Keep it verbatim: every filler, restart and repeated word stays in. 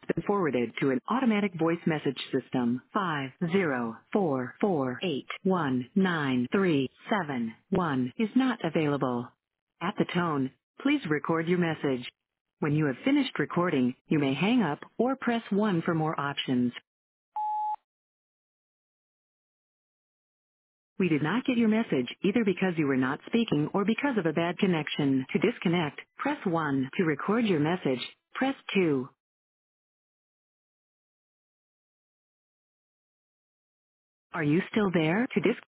been forwarded to an automatic voice message system. Five zero four four eight one nine three seven one is not available. At the tone, please record your message. When you have finished recording, you may hang up or press one for more options. We did not get your message either because you were not speaking or because of a bad connection. To disconnect, press one. To record your message, press two. Are you still there? To disconnect.